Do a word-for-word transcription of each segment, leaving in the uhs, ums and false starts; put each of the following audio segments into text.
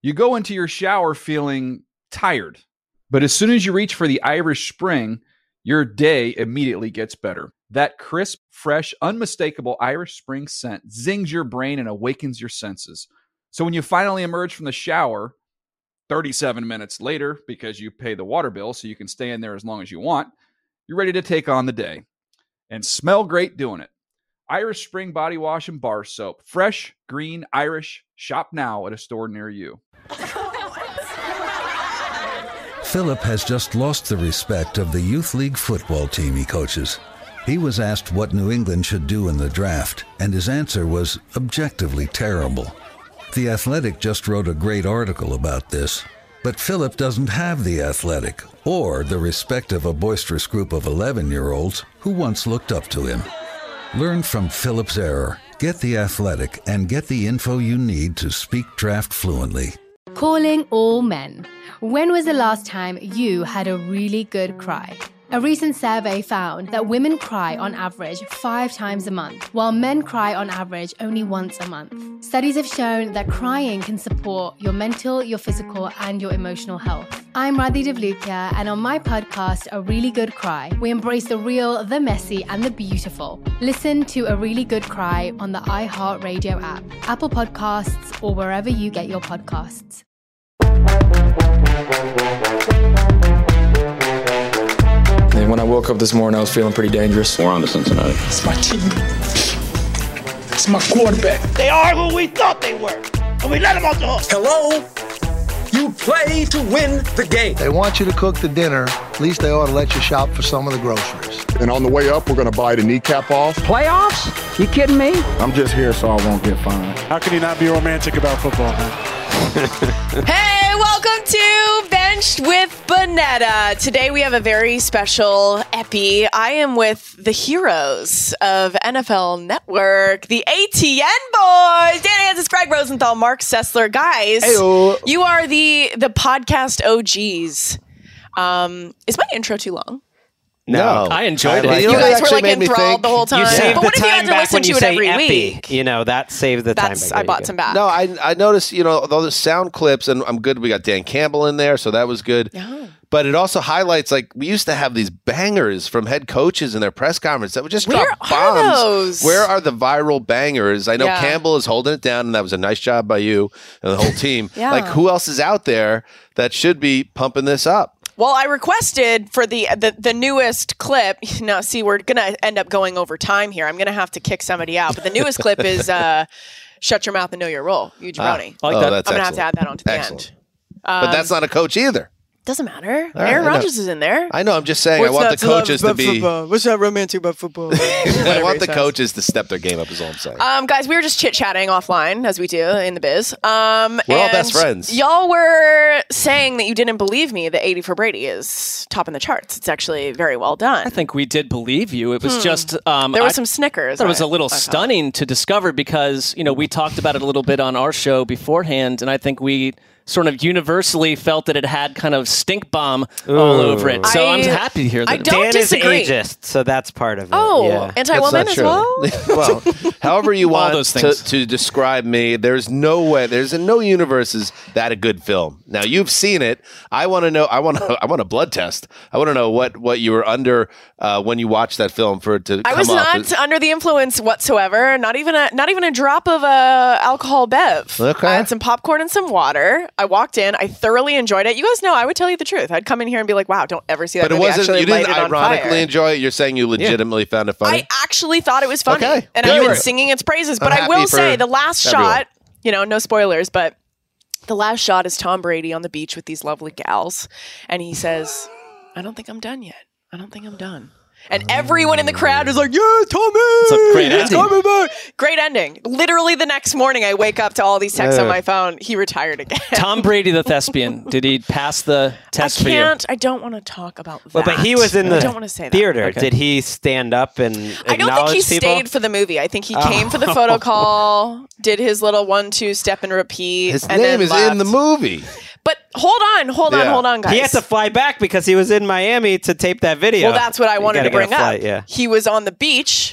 You go into your shower feeling tired, but as soon as you reach for the Irish Spring, your day immediately gets better. That crisp, fresh, unmistakable Irish Spring scent zings your brain and awakens your senses. So when you finally emerge from the shower, thirty-seven minutes later, because you pay the water bill so you can stay in there as long as you want, you're ready to take on the day. And smell great doing it. Irish Spring Body Wash and Bar Soap. Fresh, green, Irish. Shop now at a store near you. Philip has just lost the respect of the youth league football team he coaches. He was asked what New England should do in the draft, and his answer was objectively terrible. The Athletic just wrote a great article about this, but Philip doesn't have the Athletic or the respect of a boisterous group of eleven-year-olds who once looked up to him. Learn from Philip's error, get the Athletic, and get the info you need to speak draft fluently. Calling all men. When was the last time you had a really good cry? A recent survey found that women cry on average five times a month, while men cry on average only once a month. Studies have shown that crying can support your mental, your physical, and your emotional health. I'm Radhi Devlukia, and on my podcast, A Really Good Cry, we embrace the real, the messy, and the beautiful. Listen to A Really Good Cry on the iHeartRadio app, Apple Podcasts, or wherever you get your podcasts. And when I woke up this morning, I was feeling pretty dangerous. We're on to Cincinnati. It's my team. It's my quarterback. They are who we thought they were, and we let them off the hook. Hello? You play to win the game. They want you to cook the dinner. At least they ought to let you shop for some of the groceries. And on the way up, we're going to buy the kneecap off. Playoffs? You kidding me? I'm just here so I won't get fined. How can you not be romantic about football, man? Hey, welcome to Benched with Bonetta. Today we have a very special epi. I am with the heroes of N F L Network, the A T N boys. Dan Hansis, Greg Rosenthal, Mark Sessler. Guys, Hey-o. You are the the podcast O Gs. Um, is my intro too long? No, I enjoyed I it. You guys were like enthralled the whole time. You saved but the what if you had time to back listen when to you it say every epi. week? You know, that saved the time. That's, I bought some back. No, I I noticed, you know, those sound clips, and I'm good. We got Dan Campbell in there, so that was good. Yeah. But it also highlights, like, we used to have these bangers from head coaches in their press conference that would just Where drop bombs. are those? Where are the viral bangers? I know Yeah. Campbell is holding it down, and that was a nice job by you and the whole team. Yeah. Like, who else is out there that should be pumping this up? Well, I requested for the, the the newest clip. Now, see, we're going to end up going over time here. I'm going to have to kick somebody out. But the newest clip is uh, Shut Your Mouth and Know Your Role, you jabroni. Ah, oh, that's I'm going to have to excellent. add that onto the Excellent. end. Um, But that's not a coach either. Doesn't matter. right, Aaron I know. Rodgers is in there. I know. I'm just saying. I want the coaches to be. What's that romantic about football? I want he the says. coaches to step their game up. Is all I'm saying. Um, guys, we were just chit-chatting offline, as we do in the biz. Um, We're all and best friends. Y'all were saying that you didn't believe me that eighty for Brady is top in the charts. It's actually very well done. I think we did believe you. It was Hmm. just um, There was I, some snickers. That was I- a little I thought. stunning to discover because you know we talked about it a little bit on our show beforehand, and I think we sort of universally felt that it had kind of stink bomb all over it. So I, am happy to hear that. I don't Dan disagree. is ageist, so that's part of it. Oh, yeah. anti-woman That's as not well? true. Well, however you All want those to, things. to describe me, there's no way, there's in no universe is that a good film. Now you've seen it. I want to know. I want to. I want a blood test. I want to know what what you were under uh, when you watched that film for it to. I come was off not as- under the influence whatsoever. Not even a not even a drop of uh, alcohol bev. Okay. I had some popcorn and some water. I walked in. I thoroughly enjoyed it. You guys know I would tell you the truth. I'd come in here and be like, "Wow, don't ever see that But it movie." wasn't. Actually You didn't light it on ironically fire. enjoy it. You're saying you legitimately found it funny. I actually thought it was funny, Okay, and good. I've You been were- singing its praises. But I'm I will happy say for the last everyone. shot. You know, no spoilers, but the last shot is Tom Brady on the beach with these lovely gals, and he says, "I don't think I'm done yet. I don't think I'm done." And everyone in the crowd is like, "Yeah, Tommy! It's a great He's ending. coming back." Great ending. Literally the next morning, I wake up to all these texts on Yeah. my phone. He retired again. Tom Brady, the thespian, did he pass the test I for you? can't. I don't want to talk about that. Well, but he was in I the don't want to say that. theater. Okay. Did he stand up and I don't think he acknowledge people? stayed for the movie. I think he Oh. came for the photo call, did his little one, two step and repeat. His and name then is left. in the movie. But hold on, hold on, Yeah. hold on, guys. He had to fly back because he was in Miami to tape that video. Well, that's what I You wanted gotta to bring get a up. flight, yeah. He was on the beach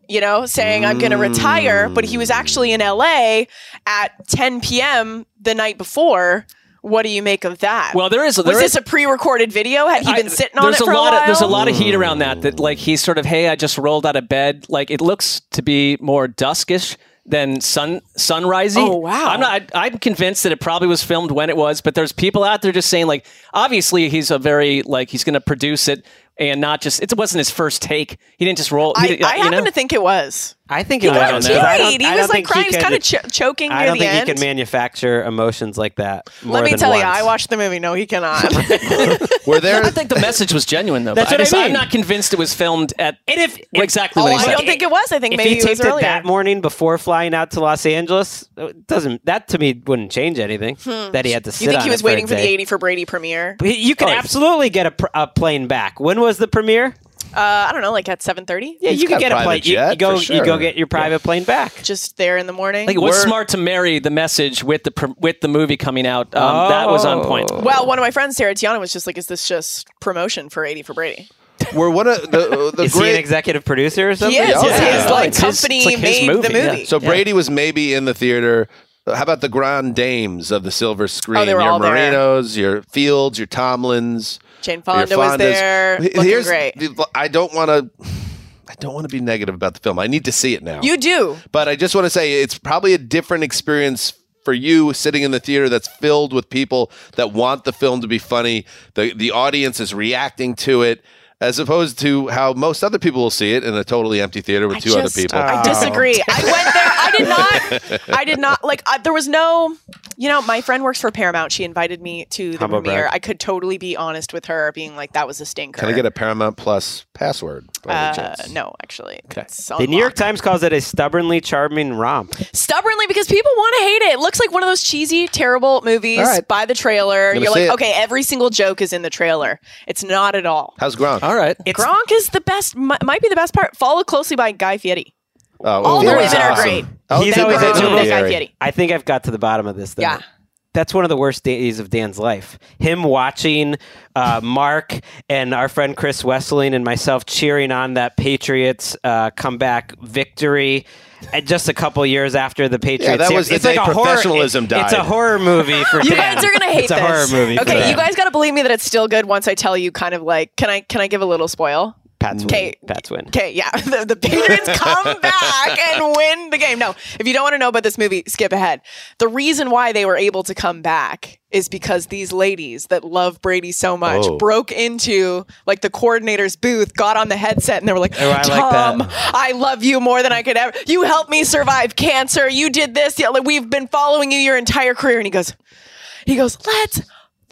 you know, saying I'm going to retire, but he was actually in L A at ten p.m. the night before. What do you make of that? Well, there is. There was is, this a pre-recorded video? Had he been I, sitting on it a for a lot while? Of, there's a lot of heat around that. That like he's sort of, hey, I just rolled out of bed. Like it looks to be more duskish than sun sunrisey. Oh wow! I'm not. I, I'm convinced that it probably was filmed when it was, but there's people out there just saying like, obviously he's a very like he's going to produce it and not just. It wasn't his first take. He didn't just roll. I, he, I you happen know? to think it was. I think he it got was. teed. I don't, he I was don't like crying, he was kind of ch- choking I near don't the think end. he can manufacture emotions like that. More Let me than tell once. you, I watched the movie. No, he cannot. Were there? I think the message was genuine, though. That's I what I just, mean. I'm not convinced it was filmed at and if, if exactly oh, when he I said don't think it was. I think if maybe he it was taped it earlier. that morning before flying out to Los Angeles, it doesn't that to me wouldn't change anything. Hmm. That he had to sit You think on he was it for a waiting for the day. eighty for Brady premiere? But you can Oh, absolutely get a, pr- a plane back. When was the premiere? Uh, I don't know, like at seven thirty. Yeah, He's you can got get a a plane. private You, jet, you go, for you go sure. get your private plane back. Just there in the morning. Like it was We're- smart to marry the message with the pr- with the movie coming out. Um, That was on point. Well, one of my friends, Sarah Tiana, was just like, "Is this just promotion for eighty for Brady?" We're one of the the Is he great. an executive producer or something? He is. Oh, It's yeah. his like It's his- company it's like his made movie, the movie. yeah. So Brady was maybe in the theater. How about the grand dames of the silver screen? Oh, they were your all there. Marinos, your Fields, your Tomlins. Jane your Fonda was Fondas. there, H- looking Here's great. the- I don't want to. I don't want to be negative about the film. I need to see it now. You do. But I just want to say it's probably a different experience for you sitting in the theater that's filled with people that want the film to be funny. The the audience is reacting to it, as opposed to how most other people will see it in a totally empty theater with I two just- other people. I disagree. I went there. I did not. I did not like. I, there was no. You know, my friend works for Paramount. She invited me to the Humble premiere. brag. I could totally be honest with her, being like, "That was a stinker." Can I get a Paramount Plus password? by any Uh, chance? no, actually. It's The New York Times calls it a stubbornly charming romp. Stubbornly, because people want to hate it. It looks like one of those cheesy, terrible movies All right. by the trailer. Gonna You're see like, it. okay, every single joke is in the trailer. It's not at all. How's Gronk? All right. Gronk is the best, mi- might be the best part. Followed closely by Guy Fieri. Oh, All the Fieri's women are awesome. great. Oh, He's Tim always Burton's a in Guy Fieri. Fieri. I think I've got to the bottom of this. Though. Yeah. That's one of the worst days of Dan's life. Him watching uh, Mark and our friend Chris Wesseling and myself cheering on that Patriots uh, comeback victory. And just a couple years after the Patriots, that was the it's day like a professionalism horror, it- It's a died. horror movie for You Dan. guys are gonna hate it's this. a horror movie. for Okay, Dan. you guys got to believe me that it's still good once I tell you. Kind of like, can I can I give a little spoil? Pats win. Okay. Pats win. Okay, yeah, the, the Patriots come back and win the game. No, if you don't want to know about this movie, skip ahead. The reason why they were able to come back is because these ladies that love Brady so much Oh. broke into like the coordinator's booth, got on the headset, and they were like, Oh, I like "Tom, that. I love you more than I could ever. You helped me survive cancer. You did this. Yeah, like, we've been following you your entire career." And he goes, he goes, "Let's."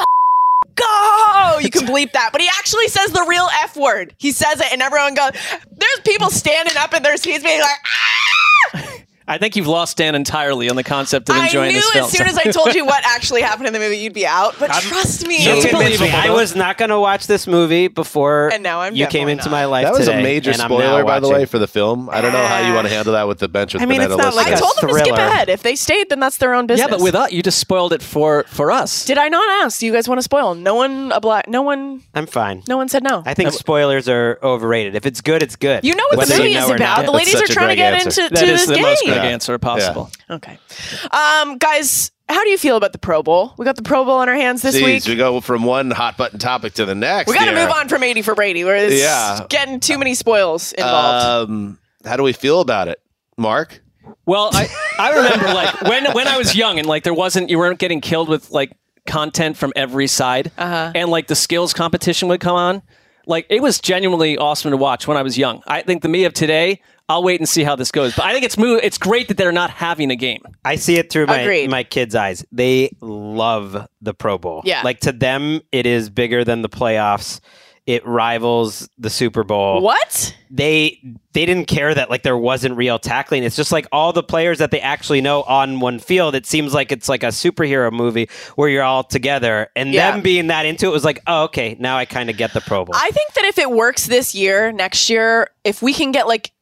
Go! You can bleep that, but he actually says the real F word. He says it, and everyone goes. There's people standing up in their seats, being like, "Ah!" I think you've lost Dan entirely on the concept of I enjoying knew this film. as soon as I told you what actually happened in the movie, you'd be out. But trust me, You It's convinced me. believable, I was not going to watch this movie before And now I'm you came definitely into not. my life That was today, a major and I'm now spoiler, by the way, watching. for the film. I don't know how you want to handle that with the bench with I mean, Banana it's not like I listeners. a told them to skip thriller. ahead. If they stayed, then that's their own business. yeah, but with us, you just spoiled it for for us. Did I not ask? Do you guys want to spoil? No one, a black, no one, I'm fine. no one said no. I think spoilers are overrated. If it's good, it's good. You know what Whether the movie you know is or about. not. The That's ladies are such a trying to Greg get answer. into That to is this the most game. Greg Yeah. answer possible. Okay, um, guys, how do you feel about the Pro Bowl? We got the Pro Bowl on our hands this Jeez, week. we go from one hot button topic to the next. We got to here. move on from eighty for Brady. Where it's Yeah. getting too many spoils involved. Um, how do we feel about it, Mark? Well, I, I remember like when when I was young and like there wasn't you weren't getting killed with like content from every side, Uh-huh. and like the skills competition would come on. Like it was genuinely awesome to watch when I was young. I think the me of today, I'll wait and see how this goes. But I think it's mo- it's great that they're not having a game. I see it through my, Agreed. my kids' eyes. They love the Pro Bowl. Yeah. Like to them, it is bigger than the playoffs. It rivals the Super Bowl. What? They they didn't care that like there wasn't real tackling. It's just like all the players that they actually know on one field. It seems like it's like a superhero movie where you're all together. And Yeah. them being that into it was like, oh, okay, now I kind of get the Pro Bowl. I think that if it works this year, next year, if we can get like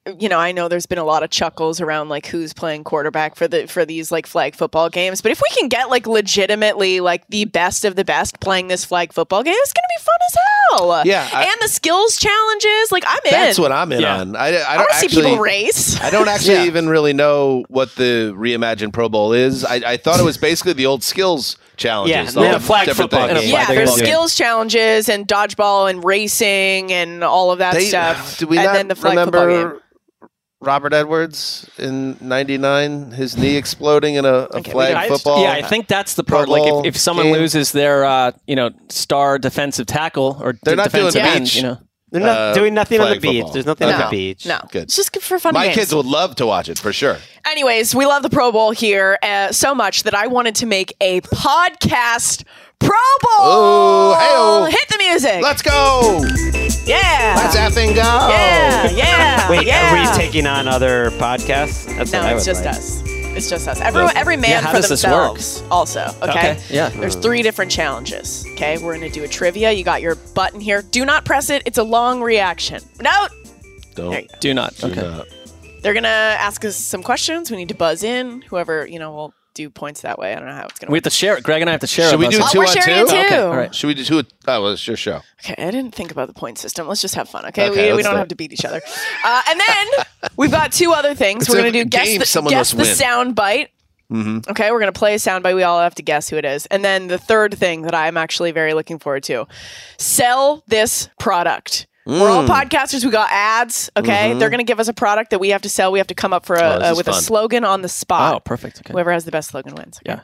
you know, I know there's been a lot of chuckles around like who's playing quarterback for the for these like flag football games. But if we can get like legitimately like the best of the best playing this flag football game, it's gonna be fun as hell. Yeah, I, and the skills challenges, like I'm in. That's what I'm in yeah. on. I, I don't I want to see actually, people race. I don't actually yeah. even really know what the reimagined Pro Bowl is. I, I thought it was basically the old skills challenges. Yeah, the flag football. Things. Yeah, there's skills challenges and dodgeball and racing and all of that they, stuff. Do we and not then the flag football game. remember Robert Edwards in ninety-nine, his knee exploding in a, a Okay, flag I, football? Yeah, I think that's the part. Like if, if someone game. loses their, uh, you know, star defensive tackle or They're d- not doing defensive end, beach. you know. They're not Uh, doing nothing on the flag beach. football. There's nothing no, on the beach. No, Good. it's just for fun. My games. kids would love to watch it for sure. Anyways, we love the Pro Bowl here uh, so much that I wanted to make a podcast Pro Bowl. Ooh, hey-o. Hit the music. Let's go. Yeah. Let's effing go. Yeah, yeah. Wait, yeah. are we taking on other podcasts? That's No, what I it's would just like. us. It's just us. Everyone, every man Yeah, how for does this work? themselves. Also, okay. Okay, yeah. There's three different challenges. Okay, we're gonna do a trivia. You got your button here. Do not press it. It's a long reaction. No. Don't. There you go. Do not. do Okay. not. They're gonna ask us some questions. We need to buzz in. Whoever you know will do points that way. I don't know how it's gonna. We work. have to share it. Greg and I have to share Should it. we do Oh, two we're on sharing two? it too. Okay, all right. Should we do two? Oh, well, it's your show. Okay, I didn't think about the point system. Let's just have fun, okay? Okay, we we let's don't do have it. to beat each other. Uh, and then we've got two other things. It's we're a going to do guess game the, someone guess must the win. sound bite. Mm-hmm. Okay, we're going to play a sound bite. We all have to guess who it is. And then the third thing that I'm actually very looking forward to, sell this product. Mm. We're all podcasters. We got ads. Okay, Mm-hmm. they're going to give us a product that we have to sell. We have to come up for a, Oh, this uh, is with a fun. slogan on the spot. Oh, perfect. Okay. Whoever has the best slogan wins. Yeah.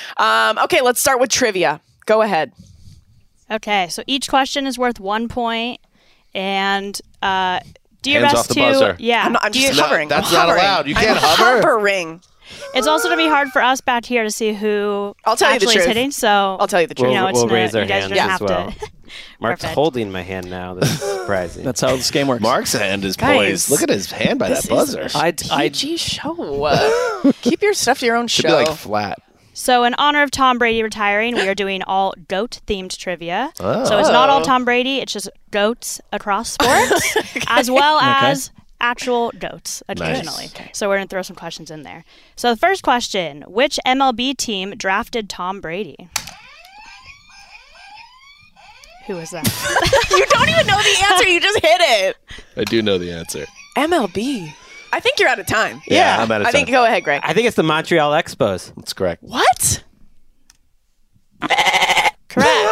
Um, okay, let's start with trivia. Go ahead. Okay, so each question is worth one point, and uh, do your Hands best off the to buzzer. yeah. I'm, not, I'm do just you- hovering. that's I'm not hovering. allowed. You can't I'm hover. hovering. It's also going to be hard for us back here to see who I'll tell you the actually truth. is hitting. So I'll tell you the truth. you know, We'll, it's we'll not, raise our you guys hands don't as have well. to. Mark's Perfect. holding my hand now. That's surprising. That's how this game works. Mark's hand is Guys, poised. Look at his hand by This that buzzer. is a I, I, P G show. Uh, keep your stuff to your own Should show. be like flat. So, in honor of Tom Brady retiring, we are doing all GOAT-themed trivia. Oh. So it's not all Oh. Tom Brady; it's just goats across sports, as well as actual goats occasionally. Nice. So we're gonna throw some questions in there. So the first question: which M L B team drafted Tom Brady? Who is that? You don't even know the answer. You just hit it. I do know the answer. M L B. I think you're out of time. Yeah, I'm out of I think time. go ahead, Greg. I think it's the Montreal Expos. That's correct. What? Correct.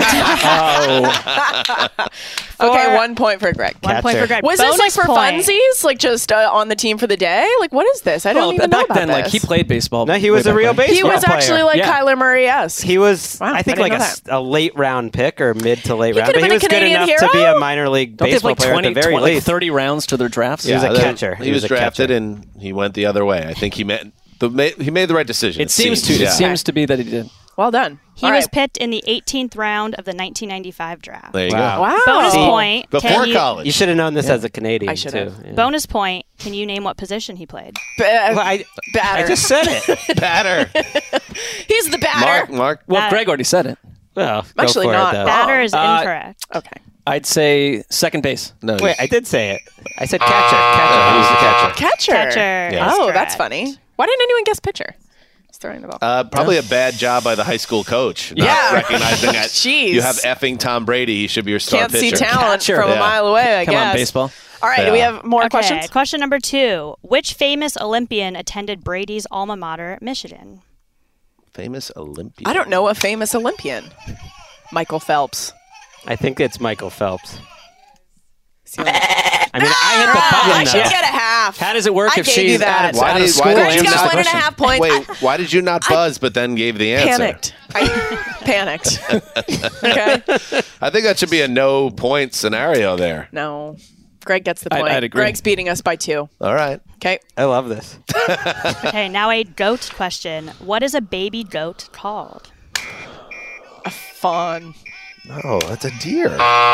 Okay, For- one point for Greg. One point Catcher. for Greg. Was this like Bonus for point. funsies? Like just uh, on the team for the day? Like what is this? I don't well, even know back about then, this. like he played baseball. No, he was way a back real then. baseball He was player. actually like Yeah. Kyler Murray-esque. He was, Wow, I think, I like didn't a, know s- a late round pick or mid to late He round. could've But he been a was good Canadian enough to be hero. a minor league Don't they have baseball like player twenty, at the very twenty like least. thirty rounds to their drafts? He was a the- catcher. He, He was, was a drafted catcher. and he went the other way. I think he meant the ma- he made the right decision. It seems to. Yeah. It seems to be that he did. Well done. He All was right. picked in the eighteenth round of the nineteen ninety-five draft. There you Wow. go. Wow. Bonus See, point. Before can you, college. You should have known this as a Canadian I should too. have. Yeah. Bonus point. Can you name what position he played? Ba- Well, I, batter. I just said it. Batter. He's the batter. Mark, Mark. Well, That- Greg already said it. Well, go Actually for not. It, though. Batter is Uh, incorrect. Okay. I'd say second base. No. Wait, I did say it. I said catcher. Catcher. He was the catcher. Catcher. Catcher. Yeah. Oh, That's that's correct. funny. Why didn't anyone guess pitcher? Just throwing the ball. Uh, probably a bad job by the high school coach. Not Yeah. recognizing that Jeez. you have effing Tom Brady. He should be your star Can't pitcher. see talent Catcher. from Yeah. a mile away, I Come guess. on, baseball. All right, Yeah. do we have more Okay, questions? question number two. Which famous Olympian attended Brady's alma mater, Michigan? Famous Olympian. I don't know a famous Olympian. Michael Phelps. I think it's Michael Phelps. Is he on the- I mean, I hit the Ah, button. I should though. get a half. How does it work I if gave she's you that. out of, Why out of did- school? why did and you Greg's answers got the one and a question? half points. Wait, why did you not buzz but then gave the answer? Panicked. I panicked. Okay. I think that should be a no point scenario there. No. Greg gets the I'd- point. I'd agree. Greg's beating us by two. All right. Okay. I love this. Okay, now a goat question. What is a baby goat called? A fawn. Oh, that's a deer.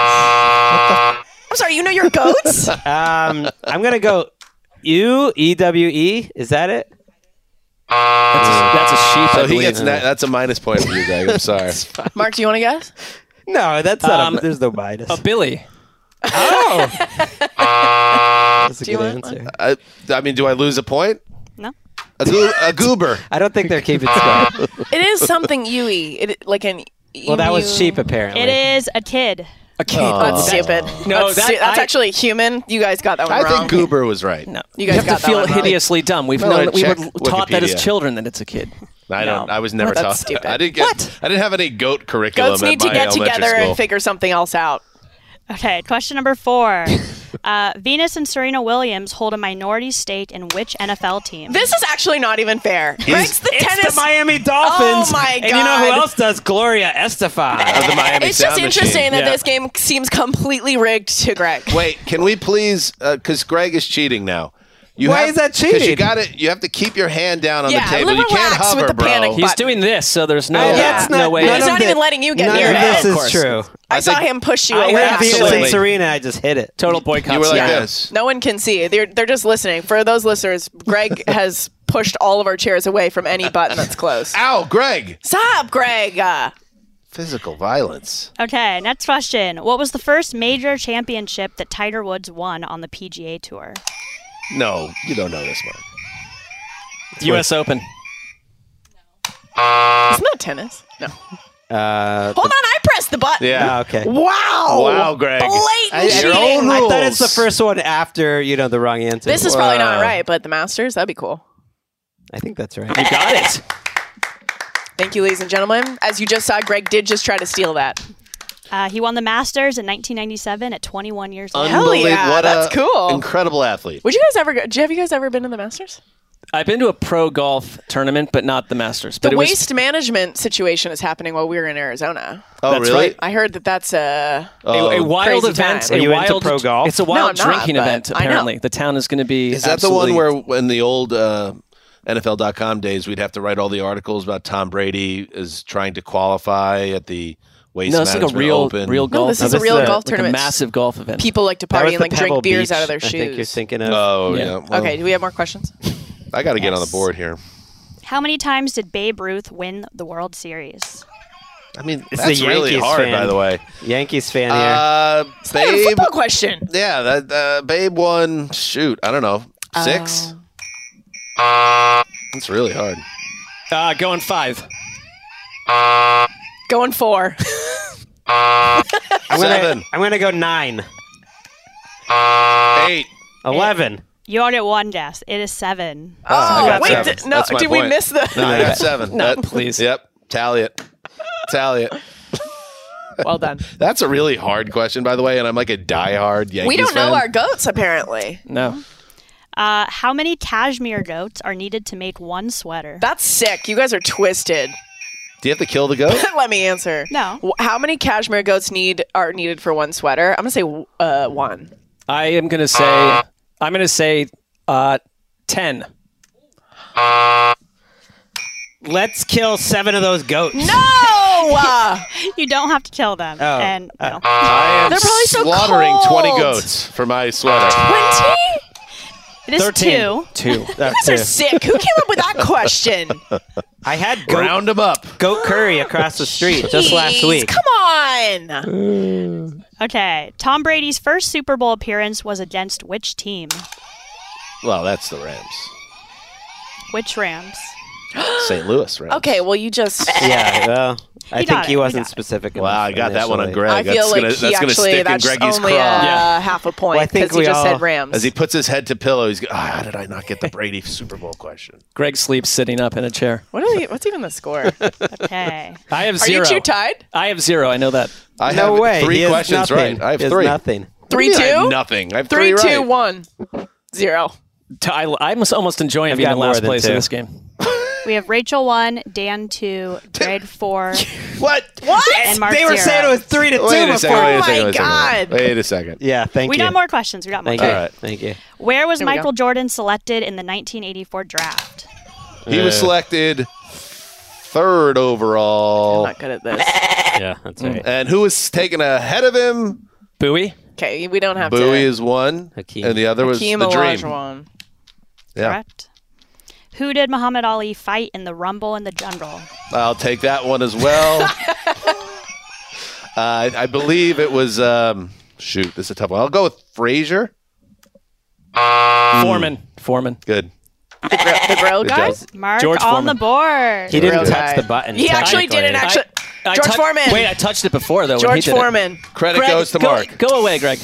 I'm sorry, you know your goats? Um, I'm gonna go U E W E. Is that it? That's a, that's a sheep. I So he believe. gets na- that's a minus point for you, Greg. I'm sorry. Mark, do you want to guess? No, that's not. Um, a, there's no minus. a Billy. Oh, That's a Do you good want answer. I, I mean, do I lose a point? No. A, go- a goober. I don't think they're keeping score. It is something Yui. It like an. Well, that was emu. sheep, apparently. It is a kid. A kid. Oh. That's stupid. No, that's, that- stu- that's I- actually human. You guys got that one I wrong. think goober was right. No, You you, guys have got to that feel one wrong. hideously dumb. We've No, known, I we were checked taught that as Wikipedia. children that it's a kid. I don't. No. I was never That's taught. stupid. I didn't get. What? I didn't have any goat curriculum Goats at need to my get elementary together school. and figure something else out. Okay, question number four. uh, Venus and Serena Williams hold a minority stake in which N F L team? This is actually not even fair. Greg's the It's tennis. the Miami Dolphins. Oh my And you know who God. else does? Gloria Estefan. Of the Miami It's just Sound interesting Machine. that Yeah. this game seems completely rigged to Greg. Wait, can we please? Because Greg is cheating now. You Why have, is that 'cause You cheating? got it. You have to keep your hand down on Yeah, the table. You can't relax hover, with the bro. panic He's button. doing this, so there's no, Oh, That's no not, way. none He's of not the- even letting you get none near of it. this Of is course. true. I, I saw think- him push you I away. With have Venus Absolutely. and Serena, I just hit it. Total boycott. You were like yeah. this. No one can see. They're they're just listening. For those listeners, Greg has pushed all of our chairs away from any button that's closed. Ow, Greg! Stop, Greg. Uh, Physical violence. Okay, next question. What was the first major championship that Tiger Woods won on the P G A Tour? No, you don't know this one. U S Open. Isn't that tennis? No. Uh, Hold on, I pressed the button. Yeah. oh, okay. Wow. Wow, Greg. Blatant I, cheating. Your own I thought it's the rules. first one after, you know, the wrong answer. This is probably not Wow. right, but the Masters, that'd be cool. I think that's right. You got it. Thank you, ladies and gentlemen. As you just saw, Greg did just try to steal that. Uh, he won the Masters in nineteen ninety-seven at twenty-one years old. Hell Unbelievable. yeah, What that's a cool. Incredible athlete. Would you guys ever go? Have you guys ever been to the Masters? I've been to a pro golf tournament, but not the Masters. But The it was, waste management situation is happening while we were in Arizona. Oh, That's really? right. I heard that that's a. Oh. a, a wild Crazy event. time. A Are you into wild, pro golf? It's a No, wild I'm not, drinking but event. I know. Apparently, the town is going to be. Is that the one absolutely- where, in the old uh, N F L dot com days, we'd have to write all the articles about Tom Brady is trying to qualify at the Waste No, it's like a Management real, Open? real No, golf. this is No, a this real is a- golf like a tournament. massive golf event. People like to That party was and the like drink Pebble beers Beach, out of their I think you're shoes. thinking of. Oh, Yeah. yeah. Well, Okay, do we have more questions? I got to get on the Yes. board here. How many times did Babe Ruth win the World Series? I mean, It's that's the really Yankees hard, fan. by the way. Yankees fan here. Uh, It's not a Babe, football question. yeah, that uh, Babe won. Shoot, I don't know, six. Oh. It's really hard. Uh, going five. Going four. I'm Seven, gonna, I'm gonna go nine. eight. Eleven. You already had one guess. It is seven. Oh, I got wait, seven. d- no, That's my did we point. miss the? No, I got seven. No, That- please. Yep. Tally it. Tally it. Well done. That's a really hard question, by the way, and I'm like a diehard Yankees We don't know fan. our goats, apparently. No. Uh, how many cashmere goats are needed to make one sweater? That's sick. You guys are twisted. Do you have to kill the goat? Let me answer. No. Wh- How many cashmere goats need are needed for one sweater? I'm gonna say uh, one. I am going to say. I'm going to say uh, ten. Let's kill seven of those goats. No. Uh, You don't have to kill them. Oh. And no. I am They're probably so slaughtering cold. twenty goats for my sweater. Twenty. It is thirteen. two. Two. You guys are sick. Who came up with that question? I had goat, Round them up. goat curry across the street just last Jeez, week. Come on. Okay. Tom Brady's first Super Bowl appearance was against which team? Well, that's the Rams. Which Rams? Saint Louis Rams. Okay, well you just. Yeah, well, I He think got he it, he wasn't got it. specific. Wow, I enough got that one on initially. Greg. I feel that's like gonna, he that's gonna actually stick in that's Greggy's only craw. uh, Yeah. half a point Well, I think because he we just all- said Rams. As he puts his head to pillow, he's go, oh, how did I not get the Brady Super Bowl question? Greg sleeps sitting up in a chair. What are we, what's even the score? Okay. I have Are zero. you two tied? I have zero. I know that. I No have way. three he has questions nothing. right. I have He has three. nothing. Three What do you mean I have two. nothing. I have Three three, two right. one zero. T- I, I'm almost enjoying I've being got in more last than place in two. this game. We have Rachel one, Dan two, Greg four, What? What? and Mark They were zero. saying it was three to two Wait a before. second. Wait a Oh second. my wait a second. God. Wait a second. Yeah, thank We you. got more questions. We got more Thank questions. you. All right. Thank you. Where was Here we go. Michael Jordan selected in the nineteen eighty-four draft? He was selected third I'm overall. not good at this. Yeah, that's right. And who was taken ahead of him? Bowie. Okay, we don't have Bowie to. is one. Hakeem. And the other was Hakeem the Dream. Olajuwon. Yeah. Correct. Who did Muhammad Ali fight in the Rumble in the Jungle? I'll take that one as well. uh, I, I believe it was, um, shoot, this is a tough one. I'll go with Frazier. Foreman. Foreman. Good. The, gr- the grill Good guy? job. Mark George on Foreman. the board. He didn't Real touch guy. the button. He actually technically. didn't actually. I George tou- Foreman. Wait, I touched it before, though. when he George did it. Foreman. Credit Greg, goes to go, Mark. Go away, Greg.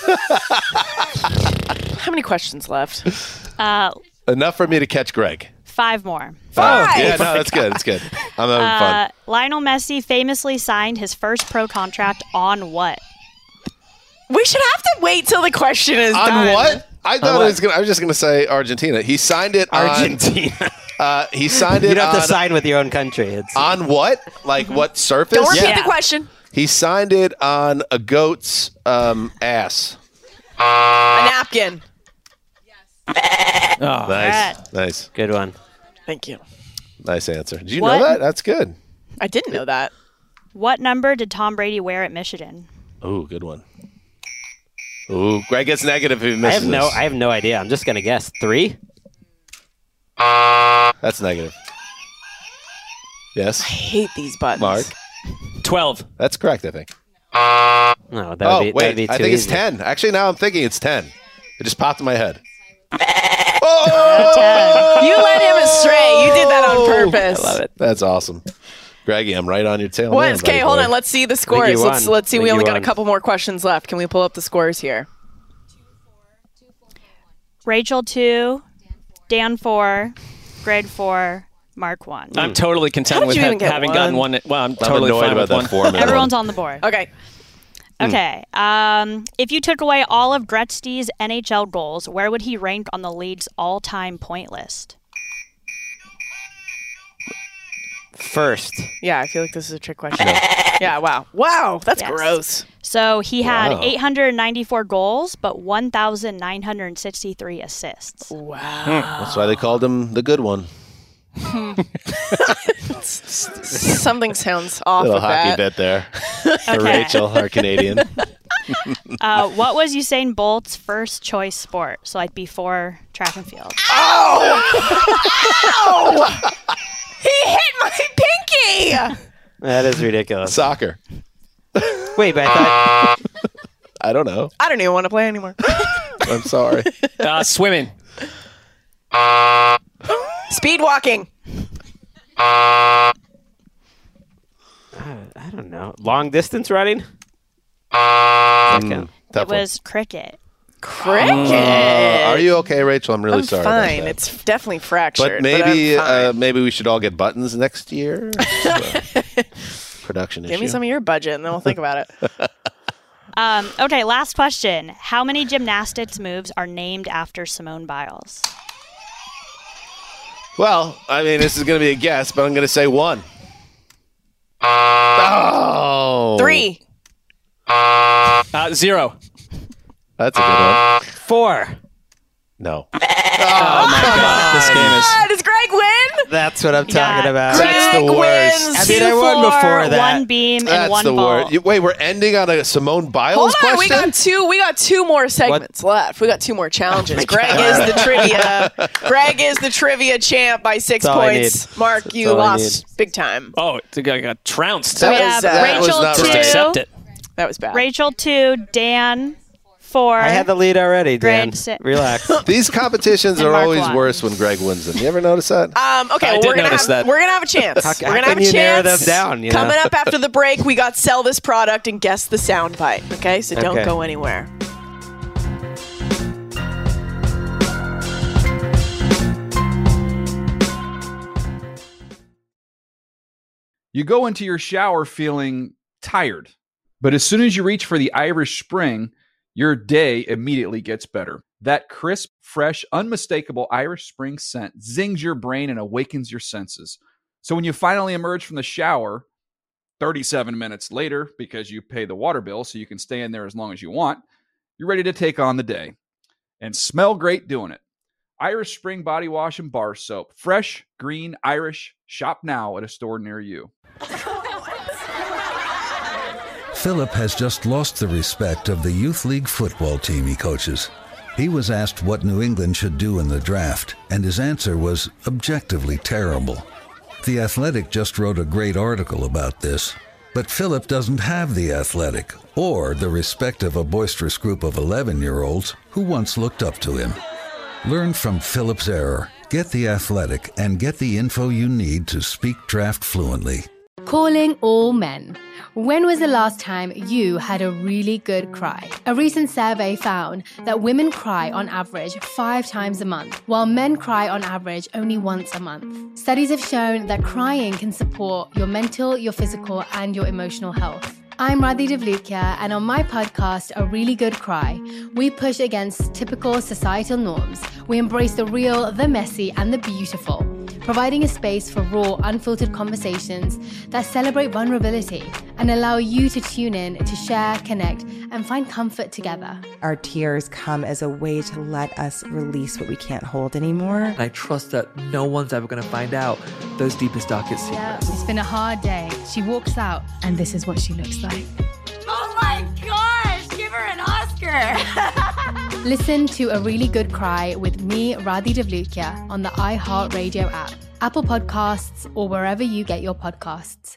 How many questions left? Uh, Enough for me to catch Greg. five more. Five. Oh, yeah, no, that's good. That's good. I'm having Uh, fun. Lionel Messi famously signed his first pro contract on what? We should have to wait till the question is On done. what? I thought On it was gonna, I was just going to say Argentina. He signed it Argentina. on. Uh, he signed it You don't have on, to sign with your own country. It's on what? Like what surface? Don't repeat Yeah. the question. He signed it on a goat's um, ass. A napkin. Oh. Nice. Nice. good one. Thank you. Nice answer. Did you What? know that? That's good. I didn't know that. What number did Tom Brady wear at Michigan? Ooh, good one. Ooh, Greg gets negative if he I misses have no. this. I have no idea. I'm just gonna guess three. That's negative. Yes. I hate these buttons. Mark. twelve. That's correct, I think. No, that would Oh, be. wait. That'd be too I think it's easy. ten. Actually, now I'm thinking it's ten. It just popped in my head. You led him astray. You did that on purpose. I love it. That's awesome. Greggy, I'm right on your tail. What? man, Okay, buddy hold boy. on. Let's see the you scores. Let's won. let's see. I We think only you got a won. couple more questions left. Can we pull up the scores here? Rachel two, Dan four, Greg four, Mark one. I'm totally How content did with you ha- even get having one? gotten one. Well, I'm I'm totally annoyed fine about with that one. foreman. Everyone's on the board. Okay. Okay. Um, if you took away all of Gretzky's N H L goals, where would he rank on the league's all-time point list? First. Yeah, I feel like this is a trick question. Yeah. Wow. Wow. That's Yes. gross. So he had Wow. eight hundred ninety-four goals, but one thousand nine hundred sixty-three assists. Wow. That's why they called him the good one. Something sounds off Little with hockey that. bit there for Okay. Rachel, our Canadian. Uh, what was Usain Bolt's first choice sport? So like before track and field. Ow! He hit my pinky. That is ridiculous. Soccer. Wait, but I thought. I don't know. I don't even want to play anymore. I'm sorry. Uh, swimming. Speed walking. I don't know. Long distance running. Mm, tough It was cricket. Cricket. one. Uh, are you okay, Rachel? I'm really I'm sorry. fine. About that. It's definitely fractured. But maybe but I'm uh, fine. maybe we should all get buttons next year. Production Give issue. me some of your budget, and then we'll think about it. Um, okay, last question. How many gymnastics moves are named after Simone Biles? Well, I mean, this is going to be a guess, but I'm going to say one. Oh, Three. Uh, zero. That's a good one. Four. No. Oh, my God. This game is. Ah, does Greg win? That's what I'm talking Yeah. about. Greg That's the worst. wins. I mean, Two I won floor, before that. one beam, and That's one the ball. word. You- Wait, we're ending on a Simone Biles Hold on, question? we got two. We got two more segments left. We got two more challenges. Greg is the trivia. Greg is the trivia champ by six That's all I points. need. Mark, That's you all I lost big time. Oh, I got trounced. That we was, have uh, that was Rachel not two, right. Accept it. That was bad. Rachel two, Dan four. I had the lead already, Dan. Greg si- Relax. These competitions And are Mark always won. worse when Greg wins them. You ever notice that? Um, okay, I well, did we're gonna notice have that. we're gonna have a chance. How- we're how gonna have can a you chance. narrow them down, you know? Coming up after the break, we got sell this product and guess the sound bite. Okay, so don't Okay. go anywhere. You go into your shower feeling tired, but as soon as you reach for the Irish Spring, your day immediately gets better. That crisp, fresh, unmistakable Irish Spring scent zings your brain and awakens your senses. So when you finally emerge from the shower, thirty-seven minutes later, because you pay the water bill so you can stay in there as long as you want, you're ready to take on the day and smell great doing it. Irish Spring Body Wash and Bar Soap. Fresh, green, Irish. Shop now at a store near you. Philip has just lost the respect of the youth league football team he coaches. He was asked what New England should do in the draft, and his answer was objectively terrible. The Athletic just wrote a great article about this. But Philip doesn't have the athletic or the respect of a boisterous group of eleven-year-olds who once looked up to him. Learn from Philip's error, get the athletic, and get the info you need to speak draft fluently. Calling all men. When was the last time you had a really good cry? A recent survey found that women cry on average five times a month, while men cry on average only once a month. Studies have shown that crying can support your mental, your physical, and your emotional health. I'm Radhi Devlukia, and on my podcast, A Really Good Cry, we push against typical societal norms. We embrace the real, the messy, and the beautiful, providing a space for raw, unfiltered conversations that celebrate vulnerability and allow you to tune in to share, connect, and find comfort together. Our tears come as a way to let us release what we can't hold anymore. I trust that no one's ever going to find out those deepest, darkest secrets. Yeah, it's been a hard day. She walks out, and this is what she looks like. Oh my gosh, give her an Oscar. Listen to A Really Good Cry with me, Radhi Devlukia, on the iHeartRadio app, Apple Podcasts, or wherever you get your podcasts.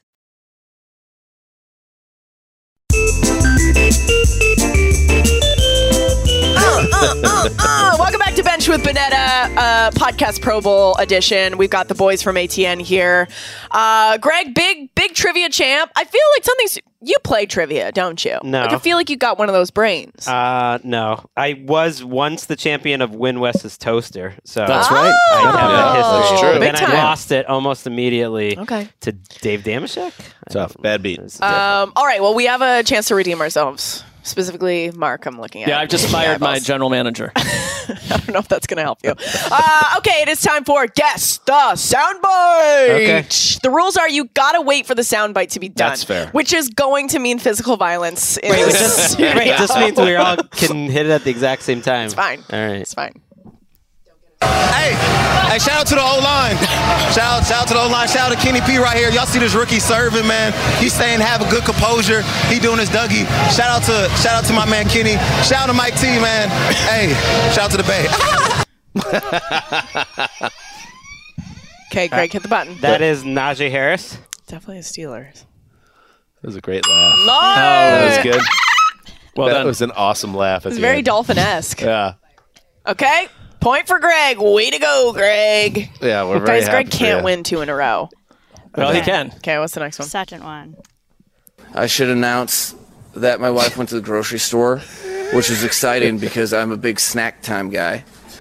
Uh, uh, uh, uh. Welcome back to Bench with Bonetta, uh, podcast Pro Bowl edition. We've got the boys from A T N here. Uh, Greg, big, big trivia champ. I feel like something's... You play trivia, don't you? No. Like, I feel like you got one of those brains. Uh, no. I was once the champion of Win West's Toaster. So That's right. I have Oh, that history. that's true. Then Big I time. lost it almost immediately Okay. to Dave Damashek. Tough. Bad beat. Um, all right, well, we have a chance to redeem ourselves. Specifically, Mark, I'm looking at. Yeah, I've just fired my general manager. I don't know if that's going to help you. Uh, okay, it is time for Guess the Soundbite. Okay. The rules are you got to wait for the soundbite to be done. That's fair. Which is going to mean physical violence. In Wait, this just, studio. wait, just means we all can hit it at the exact same time. It's fine. All right. It's fine. Hey, hey, shout out to the O-line. Shout out, shout out to the O-line. Shout out to Kenny P right here. Y'all see this rookie serving, man. He's staying, have a good composure. He doing his Dougie. Shout out to shout out to my man Kenny. Shout out to Mike T, man. Hey, shout out to the Bay. Okay, Greg, hit the button. That is Najee Harris. Definitely a Steelers. That was a great laugh. Lord! That was good. Well that done. was an awesome laugh. At It's the very end. dolphin-esque. Yeah. Okay, point for Greg. Way to go, Greg. Yeah, we're very Guys, happy Greg for can't you. win two in a row. Well, he can. Okay, what's the next one? Second one. I should announce that my wife went to the grocery store, which is exciting because I'm a big snack time guy.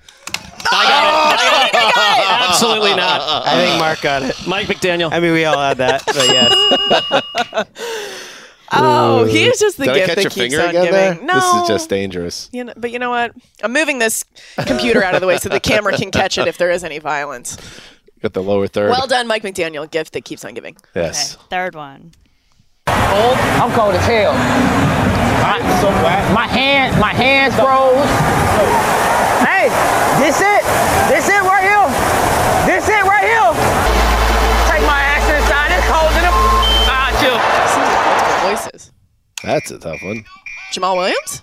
Absolutely not. I think Mark got it. Mike McDaniel. I mean, we all had that, but yes. Oh, he is just the Did I gift catch that your keeps finger on again giving. there? No, This is just dangerous. You know, but you know what? I'm moving this computer out of the way so the camera can catch it if there is any violence. Got the lower third. Well done, Mike McDaniel. Gift that keeps on giving. Yes. Okay, third one. Cold? I'm cold as hell. I, so my hands, my hands froze. Hey, this it? This it right here? This it right here? Take my ass inside. It's cold in the ah, chill. Multiple voices. That's a tough one. Jamal Williams?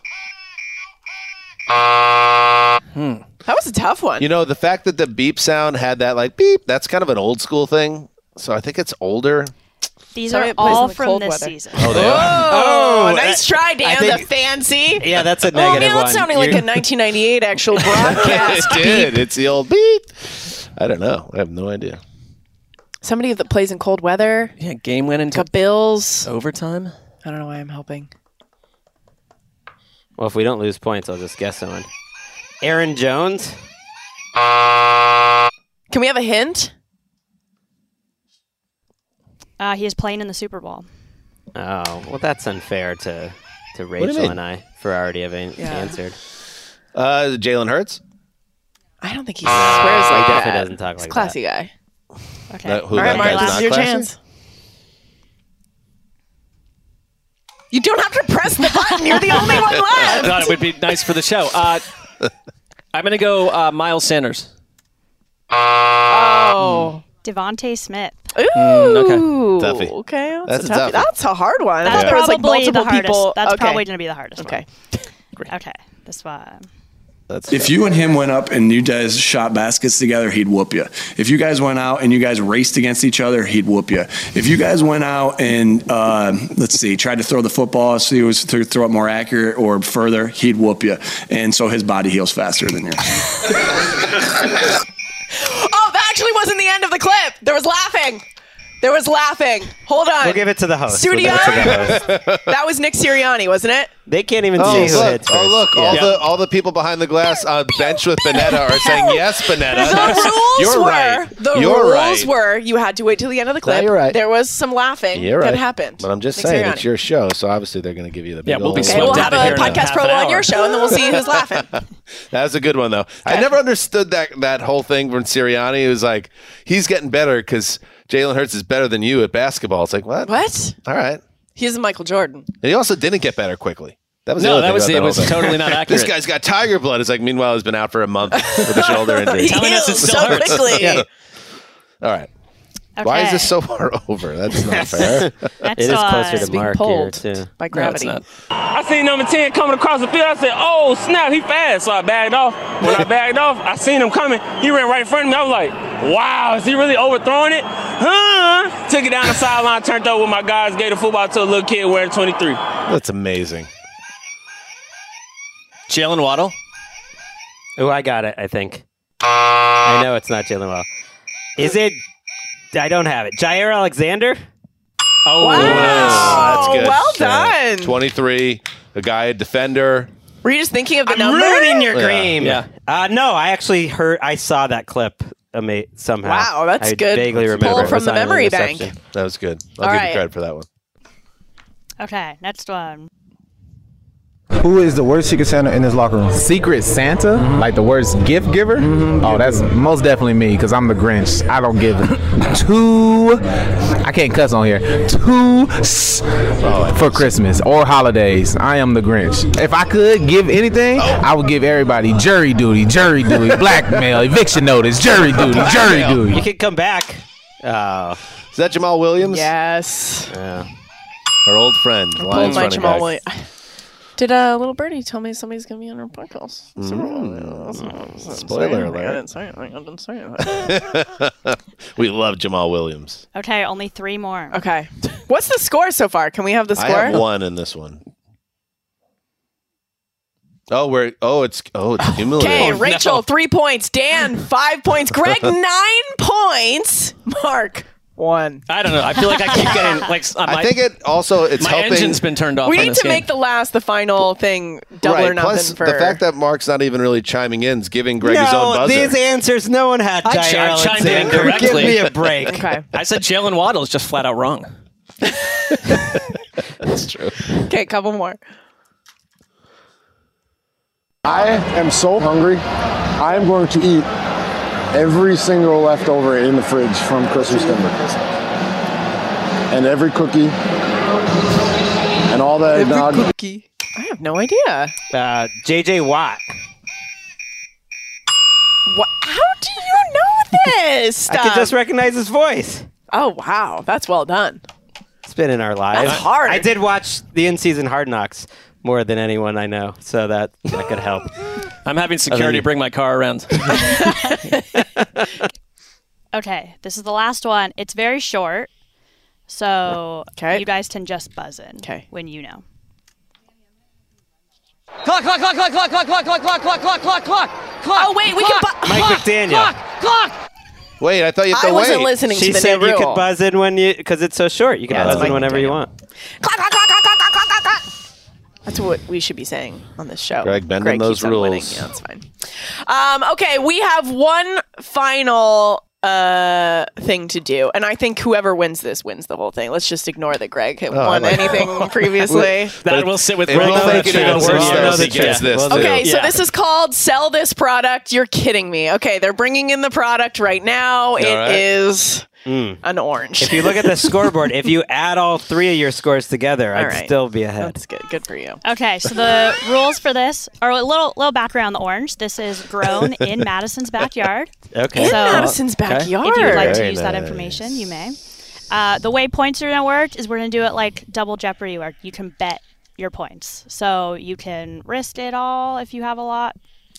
Hmm. That was a tough one. You know, the fact that the beep sound had that like beep, that's kind of an old school thing. So I think it's older. These Sorry, are it plays in all the from cold this weather. season. Oh, they are. Oh, Oh, nice I- try, Dan. I think- the fancy. Yeah, that's a Oh, negative man, one. that's sounding like You're- a nineteen ninety-eight actual broadcast. it did. It's the old beep. I don't know. I have no idea. Somebody that plays in cold weather. Yeah, game went into Got Bills. overtime. I don't know why I'm helping. Well, if we don't lose points, I'll just guess someone. Aaron Jones? Can we have a hint? Uh, he is playing in the Super Bowl. Oh, well, that's unfair to, to do you Rachel mean? and I for already having Yeah. answered. Uh, Jalen Hurts. I don't think he swears like He that. definitely doesn't talk He's like a classy guy. Okay. That- who All right, that Mark, guy's this not is your classy? chance. You don't have to press the button. You're the only one I left. thought it would be nice for the show. Uh, I'm going to go uh, Miles Sanders. Oh. Devontae Smith. Ooh. okay. Toughie. Okay. That's That's, a a toughie. toughie. That's a hard one. I That's thought there was like probably multiple the hardest. people. That's okay. probably going to be the hardest Okay. one. Okay. This one. That's if you and him went up and you guys shot baskets together, he'd whoop you. If you guys went out and you guys raced against each other, he'd whoop you. If you guys went out and uh, let's see, tried to throw the football, so he was to throw it more accurate or further, he'd whoop you. And so his body heals faster than yours. Oh, that actually wasn't the end of the clip. There was laughing. There was laughing. Hold on. We'll give it to the host. Studio. We'll give it to the host. That was Nick Sirianni, wasn't it? They can't even Oh, see who look, hits oh first. look! All Yeah. the all the people behind the glass on the bench with Bonetta are saying yes, Bonetta. The That's- rules you're were right. the You're rules right. were you had to wait till the end of the No, clip. you're right. There was some laughing You're right. that happened. But I'm just Nick saying, Sirianni. it's your show, so obviously they're going to give you the big Yeah, we'll be old- Okay, we'll have a here in a podcast half promo an on hour. your show, and then we'll see who's laughing. That was a good one, though. I never understood that that whole thing from Sirianni. It was like, he's getting better because Jalen Hurts is better than you at basketball. It's like, what? What? All right. He's Michael Jordan. And he also didn't get better quickly. That was the No, other that thing was about it. It whole was thing. totally not accurate. This guy's got tiger blood. It's like, meanwhile, he's been out for a month with a shoulder injury. He Telling us it heals still so hurts. quickly. Yeah. All right. Why is Okay. this so far over? That's not fair. Next It is one. closer It's to being Mark here, pulled too. by No, it's gravity. not. I seen number ten coming across the field. I said, oh, snap, he fast. So I bagged off. When I bagged off, I seen him coming. He ran right in front of me. I was like, wow, is he really overthrowing it? Huh? Took it down the sideline, turned over with my guys, gave the football to a little kid wearing twenty-three. That's amazing. Jalen Waddle. Oh, I got it, I think. I know it's not Jalen Waddle. Is it? I don't have it. Jair Alexander? Oh, Wow. That's good. Well Yeah. done. twenty-three, a guy, a defender. Were you just thinking of the I'm number? ruining your Yeah. game. Yeah. Uh, no, I actually heard. I saw that clip ama- somehow. Wow, that's I good. vaguely Pull remember. It from was the on an memory interception. bank. That was good. I'll All give right. you credit for that one. Okay, next one. Who is the worst Secret Santa in this locker room? Secret Santa? Like the worst gift giver? Oh, that's most definitely me because I'm the Grinch. I don't give two, I can't cuss on here, two s- for Christmas or holidays. I am the Grinch. If I could give anything, I would give everybody jury duty, jury duty, blackmail, eviction notice, jury duty, jury You duty. can come back. Oh. Is that Jamal Williams? Yes. Yeah. Our old friend. Pulled Lions my running Jamal back. Williams. Did uh, little birdie tell me somebody's gonna be on our podcast? Mm. Spoiler I alert. didn't say it. I didn't say it. We love Jamal Williams. Okay, only three more. Okay. What's the score so far? Can we have the I score? have one in this one. Oh, we're oh, it's oh, it's cumulative. Okay, Oh, Rachel, no. three points. Dan, five points. Greg, nine points. Mark, one. I don't know. I feel like I keep getting like. Uh, my, I think it also it's my helping. engine's been turned off. We on need this to game. make the last, the final thing double right. or nothing Plus, for the fact that Mark's not even really chiming in is giving Greg his own No, buzzer. these answers, no one had I Jair ch- I chimed in Alexander. Give correctly. me a break. Okay. I said Jalen Waddle is just flat out wrong. That's true. Okay, couple more. I am so hungry. I am going to eat every single leftover in the fridge from Christmas dinner. And every cookie. And all that eggnog. Cookie. I have no idea. Uh, J J Watt. What? How do you know this I stuff? can just recognize his voice. Oh, wow. That's well done. It's been in our lives. That's hard. I did watch the in-season Hard Knocks more than anyone I know, so that, that could help. I'm having security bring my car around. Okay, this is the last one. It's very short, so Okay. you guys can just buzz in Okay. when you know. Clock, clock, clock, clock, clock, clock, clock, clock, clock, clock, clock, clock, clock, clock. Oh, wait, we can bu- Mike McDaniel. Clock, clock. Wait, I thought you had to I wasn't wait. listening She to the said new you rule. could buzz in when you, because it's so short. You can Yeah, buzz that's in Mike whenever you McDaniel. want. Clock, clock, clock, clock, clock, clock, clock, clock. That's what we should be saying on this show. Greg, bending those keeps on winning. rules. Yeah, that's fine. Um, okay, we have one final uh, thing to do, and I think whoever wins this wins the whole thing. Let's just ignore that Greg had Oh, I won like- anything previously. That will sit with It Greg. will for make the it even chance. worse Yeah. though Yeah. if he gets this. We'll do. Okay, so Yeah. this is called Sell This Product. You're kidding me. Okay, they're bringing in the product right now. It right. is Mm. an orange. If you look at the scoreboard, if you add all three of your scores together, I'd All right. still be ahead. That's good. Good for you. Okay, so the rules for this are a little little background on the orange. This is grown in Madison's backyard. Okay. In So- Madison's backyard. If you'd like to Very use that nice. information, you may. Uh, the way points are going to work is we're going to do it like Double Jeopardy, where you can bet your points. So you can risk it all if you have a lot,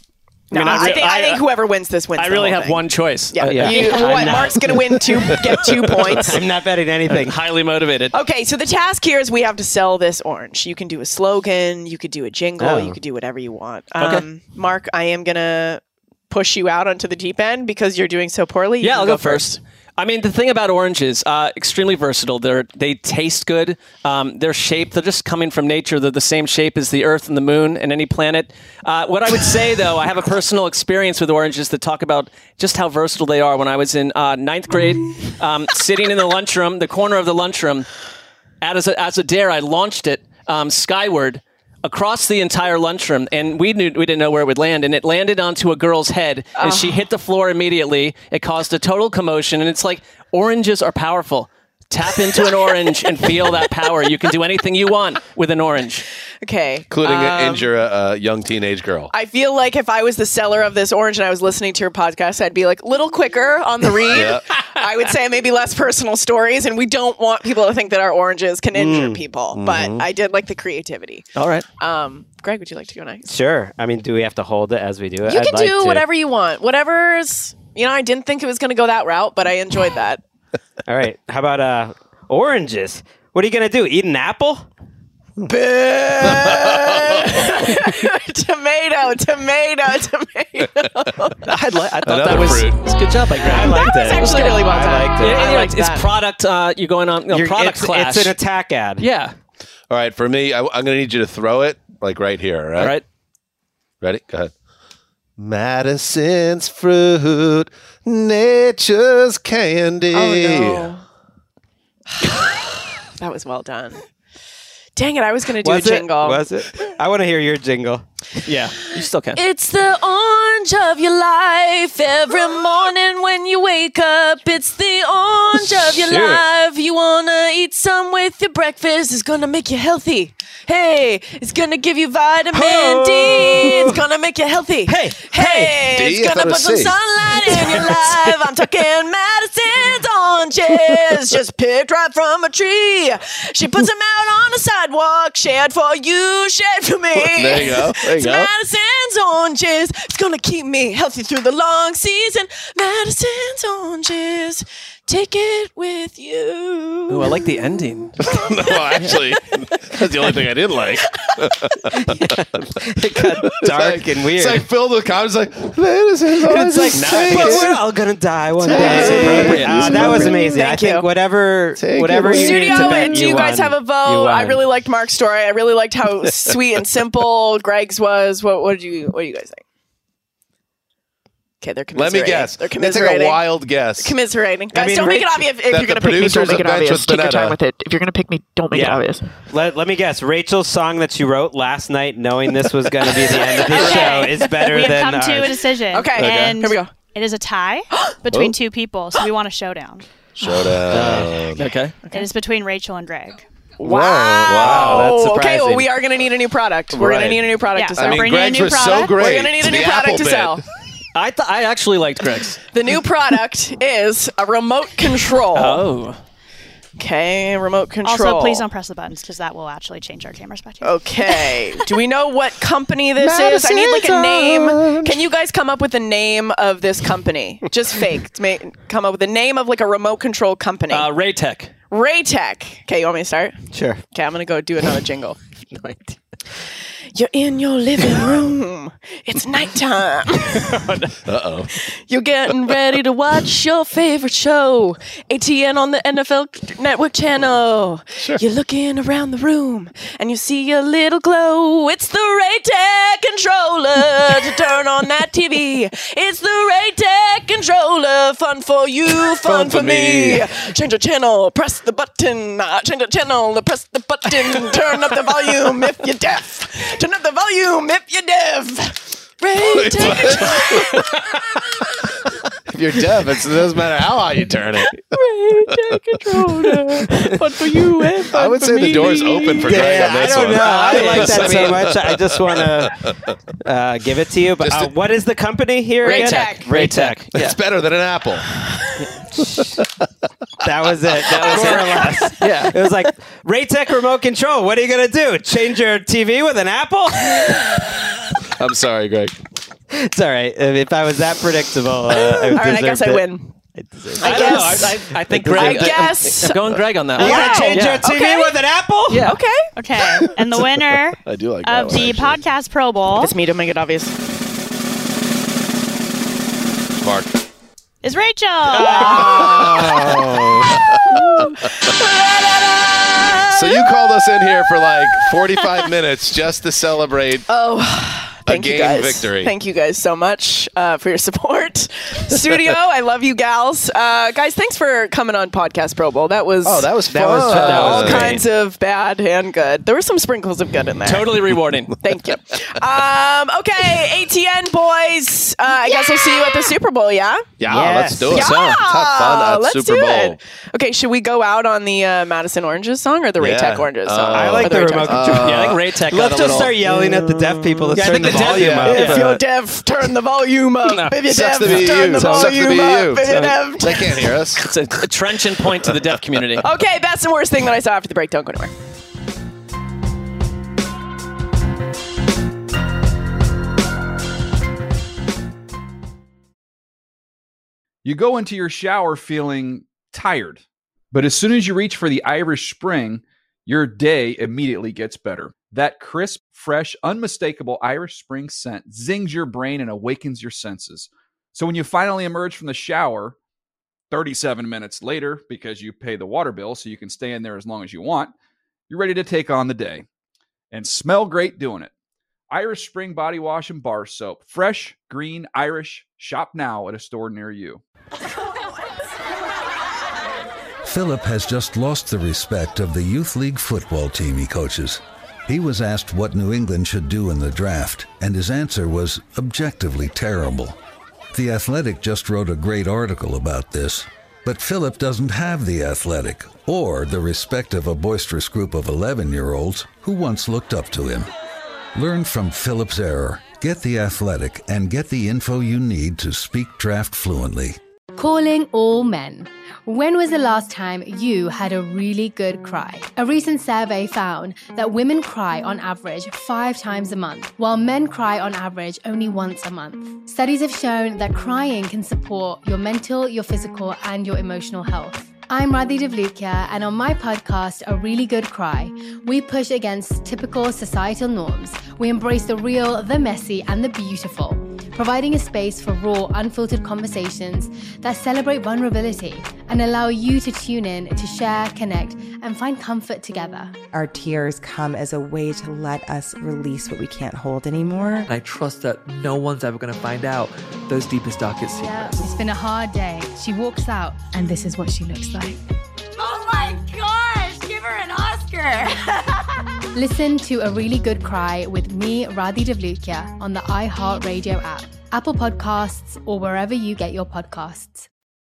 No, I, mean, I, I, think, I, I think whoever wins this wins. I really the have thing. one choice. Yeah. Uh, yeah. You, what? Mark's going to win two, get two points. I'm not betting anything. Highly motivated. Okay, so the task here is we have to sell this orange. You can do a slogan, you could do a jingle, Oh. you could do whatever you want. Okay. Um, Mark, I am going to push you out onto the deep end because you're doing so poorly. You Yeah, can I'll go first. first. I mean, the thing about oranges, uh, extremely versatile. They're they taste good. Um, they're shaped. They're just coming from nature. They're the same shape as the Earth and the Moon and any planet. Uh, what I would say, though, I have a personal experience with oranges that talk about just how versatile they are. When I was in uh, ninth grade, um, sitting in the lunchroom, the corner of the lunchroom, as a, as a dare, I launched it um, skyward across the entire lunchroom, and we knew we didn't know where it would land, and it landed onto a girl's head, and Oh. she hit the floor immediately. It caused a total commotion, and it's like, oranges are powerful. Tap into an orange and feel that power. You can do anything you want with an orange. Okay. Including um, injure a, a young teenage girl. I feel like if I was the seller of this orange and I was listening to your podcast, I'd be like, little quicker on the read. Yeah. I would say maybe less personal stories, and we don't want people to think that our oranges can injure Mm. people. Mhm. But I did like the creativity. All right. Um, Greg, would you like to go next? Sure. I mean, do we have to hold it as we do it? You I'd can like do to. whatever you want. Whatever's, you know, I didn't think it was going to go that route, but I enjoyed that. All right. How about uh, oranges? What are you going to do? Eat an apple? tomato, tomato, tomato. I, li- I thought Another that was, fruit. was a good job by Greg. I liked That was it. actually really well done. I liked it. Yeah, I yeah, like it's, it's that. product. Uh, you're going on you know, You're- product it's, clash. it's an attack ad. Yeah. All right, for me, I, I'm going to need you to throw it like right here. All right. All right. Ready? Go ahead. Madison's fruit, nature's candy. Oh, no. That was well done. Dang it, I was going to do Was a it? jingle. Was it? I want to hear your jingle. Yeah. You still can. It's the orange of your life. Every morning when you wake up, it's the orange of your Shoot. life. You want to eat some with your breakfast. It's going to make you healthy. Hey, it's going to give you vitamin Oh. D. It's going to make you healthy. Hey, Hey, D, it's I going to thought it put was some C. sunlight in your life. I'm talking Madison's oranges, just picked right from a tree. She puts them out on the sidewalk, shared for you, shared for me. There you go. There you It's go. Madison's oranges. It's gonna keep me healthy through the long season. Madison's oranges. Take it with you. Ooh, I like the ending. No, actually, that's the only thing I didn't like. It got dark and weird. It's like filled with comments like, Madison's It's like, take but it. we're all gonna die one Take day. it. Uh, that was amazing. Thank I think you. whatever, Take whatever it. you need Studio, to bet, do you guys won. have a You vote? I won. really liked Mark's story. I really liked how sweet and simple Greg's was. What, what did you? What do you guys think? Okay, they're Let me commiserating. guess. They're Let's take commiserating. a wild guess. Commiserating. Guys, mean, don't make it Rach- obvious. If that you're the going to pick me, producers don't make it of Bench obvious. with Take your Bonetta- time with it. If you're going to pick me, don't make Yeah. it obvious. Let, let me guess. Rachel's song that she wrote last night, knowing this was going to be the end of the Okay. show, is better we have than come to a ours. decision. Okay. Okay. And Here we go. It is a tie between Oh. two people, so we want a showdown. Showdown. Okay. It is between Rachel and Greg. Wow. Wow, that's Okay, surprising. well, we are going to need a new product. We're going Right. to need a new product Yeah. to So sell. I mean, Bring in a Greg's new was so product. great. We're going to need a new The product apple to bit. sell. I th- I actually liked Greg's. The new product is a remote control. Oh. Okay, remote control. Also, please don't press the buttons because that will actually change our camera spectrum. Okay. Do we know what company this is? I need like a name. Can you guys come up with a name of this company? Just fake. Ma- Come up with a name of like a remote control company. Uh, Raytech. Raytech. Okay, you want me to start? Sure. Okay, I'm going to go do another jingle. You're in your living room. It's nighttime. Uh-oh. You're getting ready to watch your favorite show. A T N on the N F L Network channel. Sure. You're looking around the room and you see a little glow. It's the Raytech controller to turn on that T V. It's the Raytech controller. Fun for you, fun, Fun for for me. me. Change the channel, press the button. Uh, change the channel, press the button. Turn up the volume if you're deaf. Turn up the volume if you're deaf. Raytech controller. If you're deaf, it's, it doesn't matter how high you turn it. Raytech controller. Fun for you and fun I would for say me. the door's open for Greg Yeah, on I this don't one. know. I like that I so mean, much. I just want to uh, give it to you. But Just uh, to- what is the company here? again? Raytech. Raytech. Yeah. It's better than an apple. That was it. That was More it. or less. Yeah. It was like Raytech remote control. What are you gonna do? Change your T V with an apple? I'm sorry, Greg. It's all right. If I was that predictable, uh, I All right, I guess deserved I it. win. I, I I guess. don't know. I, I, I think I Greg. guess. I'm going Greg on that You one. want to change Yeah. your T V Okay. with an apple? Yeah. Okay. Okay. And the winner I do like that of one, the actually. podcast Pro Bowl It's me to make it obvious. Mark. is Rachel. So you called us in here for like forty-five minutes just to celebrate Oh, a thank you game guys. victory. Thank you guys so much uh, for your support. Studio, I love you gals. Uh, guys, thanks for coming on Podcast Pro Bowl. That was Oh, that was fun. That was- that all was great. kinds of bad and good. There were some sprinkles of good in there. Totally rewarding. Thank you. Um, okay, A T N boys. Uh, I guess I'll see you at the Super Bowl, yeah? Yeah, Yes. let's do it. Yeah, Let's have fun at let's Super do Bowl. it. Okay, should we go out on the uh, Madison Oranges song or the Ray Yeah. Tech Oranges song? Uh, I like Or the Ray remote Tech song? control. yeah, I think Ray Tech got Let's a just little. start yelling at the deaf people to Yeah, I turn think the the deaf- volume yeah. up. If you're deaf, turn the volume up. If you're Sucks deaf, to be turn you. the Sucks to be volume you. up. If you're deaf. They can't hear us. It's a, a trenchant point to the deaf community. Okay, best and worst thing that I saw after the break. Don't go anywhere. You go into your shower feeling tired, but as soon as you reach for the Irish Spring, your day immediately gets better. That crisp, fresh, unmistakable Irish Spring scent zings your brain and awakens your senses. So when you finally emerge from the shower, thirty-seven minutes later, because you pay the water bill so you can stay in there as long as you want, you're ready to take on the day and smell great doing it. Irish Spring Body Wash and Bar Soap. Fresh, green, Irish. Shop now at a store near you. Philip has just lost the respect of the youth league football team he coaches. He was asked what New England should do in the draft, and his answer was objectively terrible. The Athletic just wrote a great article about this, but Philip doesn't have the Athletic or the respect of a boisterous group of eleven-year-olds who once looked up to him. Learn from Philip's error, get the Athletic, and get the info you need to speak draft fluently. Calling all men. When was the last time you had a really good cry? A recent survey found that women cry on average five times a month, while men cry on average only once a month. Studies have shown that crying can support your mental, your physical, and your emotional health. I'm Radhi Devlukia, and on my podcast, A Really Good Cry, we push against typical societal norms. We embrace the real, the messy, and the beautiful, providing a space for raw, unfiltered conversations that celebrate vulnerability and allow you to tune in to share, connect, and find comfort together. Our tears come as a way to let us release what we can't hold anymore. And I trust that no one's ever going to find out those deepest, darkest secrets. Yeah, it's been a hard day. She walks out, and this is what she looks like. Oh my gosh, give her an Oscar. Listen to A Really Good Cry with me, Radhi Devlukia, on the iHeartRadio app, Apple Podcasts, or wherever you get your podcasts.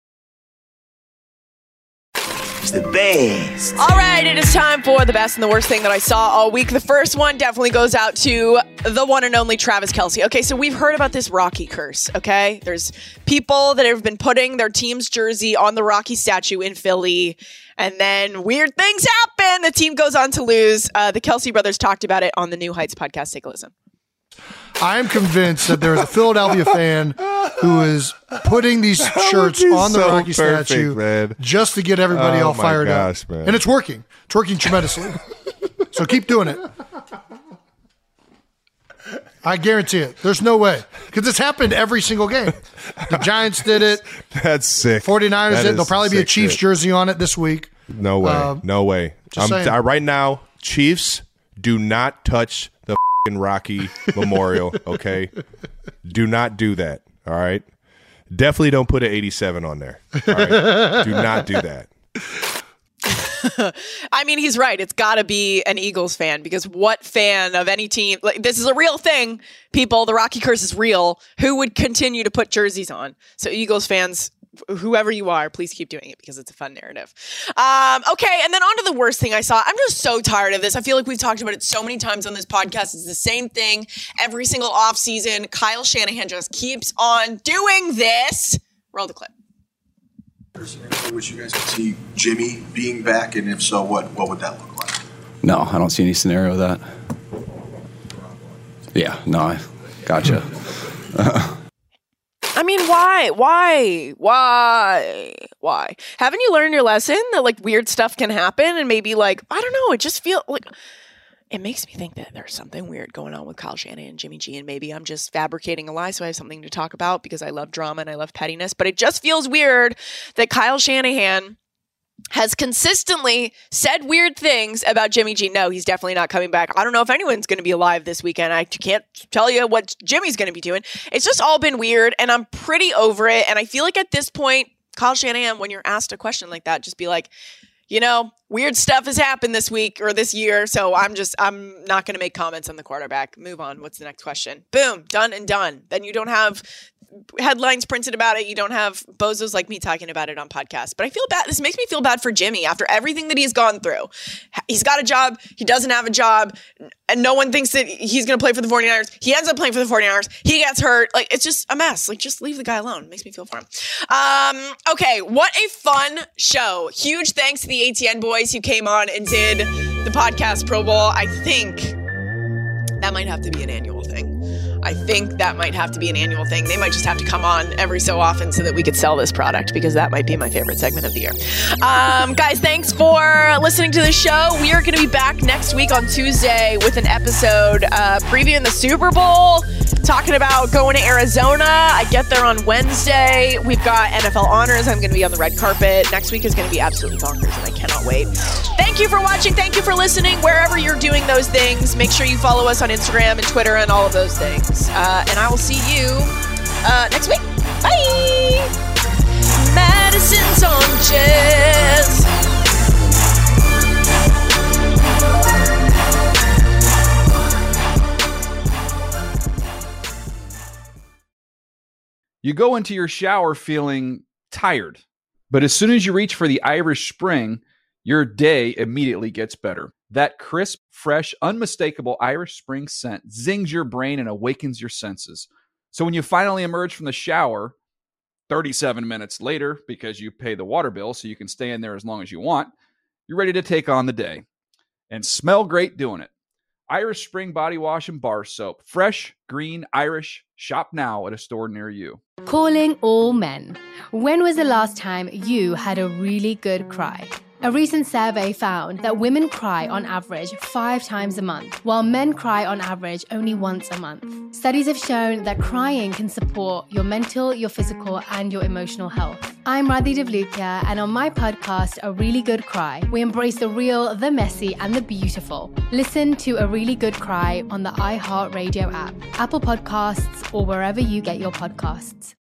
It's the best. All right, it is time for the best and the worst thing that I saw all week. The first one definitely goes out to the one and only Travis Kelce. Okay, so we've heard about this Rocky curse, okay? There's people that have been putting their team's jersey on the Rocky statue in Philly, and then weird things happen. The team goes on to lose. Uh, the Kelce brothers talked about it on the New Heights podcast. Take a listen. I am convinced that there is a Philadelphia fan who is putting these shirts on the so Rocky perfect, statue man. just to get everybody Oh all my fired gosh, up. man. And it's working. It's working tremendously. So keep doing it. I guarantee it. There's no way. Because it's happened every single game. The Giants did it. That's sick. 49ers That did it. is There'll probably be a sick Chiefs shit. jersey on it this week. No way. Um, no way. just I'm, saying. I, right now, Chiefs, do not touch the f***ing Rocky Memorial, okay? Do not do that, all right? Definitely don't put an eighty-seven on there, all right? Do not do that. I mean, he's right. It's got to be an Eagles fan, because what fan of any team, like, this is a real thing, people. The Rocky curse is real. Who would continue to put jerseys on? So Eagles fans, whoever you are, please keep doing it, because it's a fun narrative. Um, okay, and then on to the worst thing I saw. I'm just so tired of this. I feel like we've talked about it so many times on this podcast. It's the same thing every single offseason. Kyle Shanahan just keeps on doing this. Roll the clip. Which you guys could see Jimmy being back, and if so, what what would that look like? No, I don't see any scenario of that. Yeah, no, I gotcha. I mean, why? Why? Why? Why? Haven't you learned your lesson that like weird stuff can happen and maybe like, I don't know, it just feels like it makes me think that there's something weird going on with Kyle Shanahan and Jimmy G, and maybe I'm just fabricating a lie so I have something to talk about because I love drama and I love pettiness, but it just feels weird that Kyle Shanahan has consistently said weird things about Jimmy G. No, he's definitely not coming back. I don't know if anyone's going to be alive this weekend. I can't tell you what Jimmy's going to be doing. It's just all been weird, and I'm pretty over it. And I feel like at this point, Kyle Shanahan, when you're asked a question like that, just be like, you know, weird stuff has happened this week or this year, so I'm just, I'm not going to make comments on the quarterback. Move on. What's the next question? Boom. Done and done. Then you don't have headlines printed about it. You don't have bozos like me talking about it on podcasts. But I feel bad. This makes me feel bad for Jimmy after everything that he's gone through. He's got a job. He doesn't have a job. And no one thinks that he's going to play for the 49ers. He ends up playing for the 49ers. He gets hurt. Like, it's just a mess. Like, just leave the guy alone. It makes me feel for him. Um, okay, what a fun show. Huge thanks to the A T N boys who came on and did the podcast Pro Bowl. I think that might have to be an annual thing. I think that might have to be an annual thing. They might just have to come on every so often so that we could sell this product, because that might be my favorite segment of the year. Um, guys, thanks for listening to the show. We are going to be back next week on Tuesday with an episode uh, previewing the Super Bowl, talking about going to Arizona. I get there on Wednesday. We've got N F L honors. I'm going to be on the red carpet. Next week is going to be absolutely bonkers, and I cannot wait. Thank you for watching. Thank you for listening. Wherever you're doing those things, make sure you follow us on Instagram and Twitter and all of those things. Uh, and I will see you uh, next week. Bye! Madison's Oranges. You go into your shower feeling tired, but as soon as you reach for the Irish Spring, your day immediately gets better. That crisp, fresh, unmistakable Irish Spring scent zings your brain and awakens your senses. So when you finally emerge from the shower, thirty-seven minutes later, because you pay the water bill so you can stay in there as long as you want, you're ready to take on the day. And smell great doing it. Irish Spring Body Wash and Bar Soap. Fresh, green, Irish. Shop now at a store near you. Calling all men. When was the last time you had a really good cry? A recent survey found that women cry on average five times a month, while men cry on average only once a month. Studies have shown that crying can support your mental, your physical, and your emotional health. I'm Radhi Devlukia, and on my podcast, A Really Good Cry, we embrace the real, the messy, and the beautiful. Listen to A Really Good Cry on the iHeartRadio app, Apple Podcasts, or wherever you get your podcasts.